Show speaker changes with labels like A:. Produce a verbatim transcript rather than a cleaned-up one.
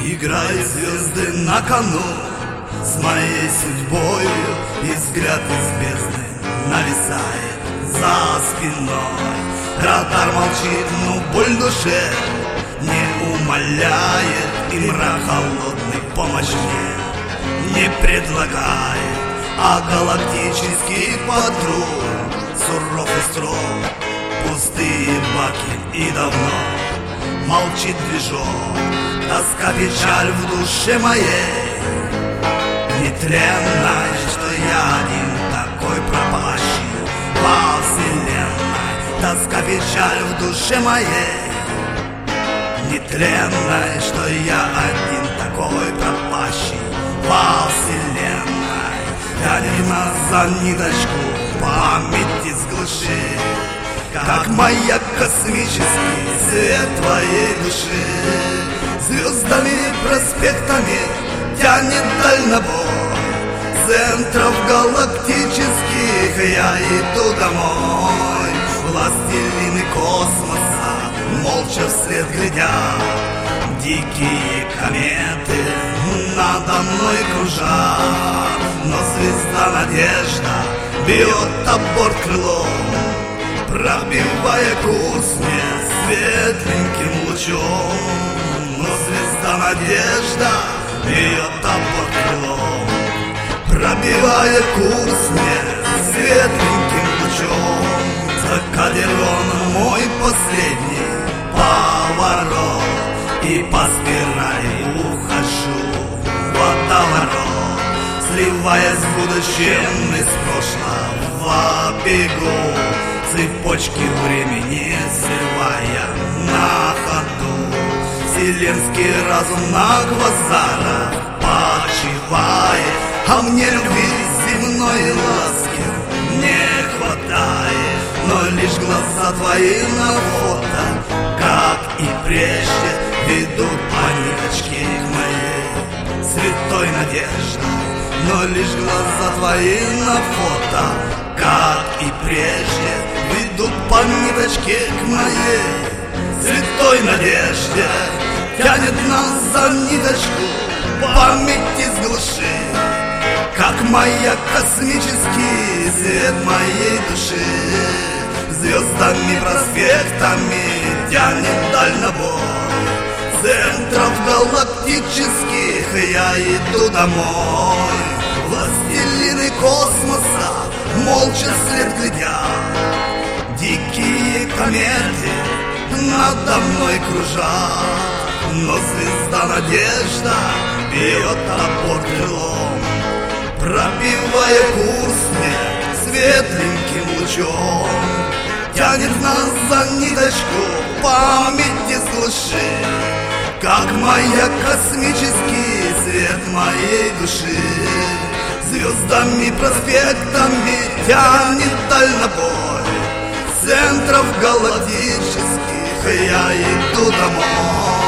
A: Играют звезды на кону с моей судьбою, и взгляд из бездны нависает за спиной. Радар молчит, но боль в душе не умаляет, и мрак холодный помощь мне не предлагает. А галактический патруль суров и строг, пустые баки и давно молчит движок. Тоска, печаль в душе моей нетленной, что я один такой пропащий во вселенной. Тоска, печаль в душе моей нетленной, что я один такой пропащий во вселенной. Тянет нас за ниточку памяти с глуши, как маяк космический свет твоей души. Звездами, проспектами тянет дальнобой, центров галактических я иду домой. Властелины космоса молча вслед глядят, дикие кометы надо мной кружат. Но звезда надежда бьет об борт крылом, пробивая курс мне светленьким лучом. Но звезда надежда бьет об борт крылом, пробивая курс мне светленьким лучом. За кадероном мой последний поворот, и по спирали ухожу в водоворот, сливаясь с будущим из прошлого бегу, цепочки времени срывая на ходу. Вселенский разум на квазарах почивает, а мне любви земной ласки не хватает. Но лишь глаза твои на фото, как и прежде, ведут по ниточке к моей святой надежде. Но лишь глаза твои на фото, как и прежде, ведут по ниточке к моей святой надежде. Тянет нас за ниточку память из глуши, как маяк космический свет моей души. Звездами, проспектами тянет дальнобой, центров галактических я иду домой. Властелины космоса молча вслед глядят, дикие кометы надо мной кружат. Но звезда надежда бьет об борт крылом, пробивая курс мне светленьким лучом. Тянет нас за ниточку память из глуши, как маяк космический свет моей души. Звездами, проспектами тянет дальнобой, центров галактических я иду домой.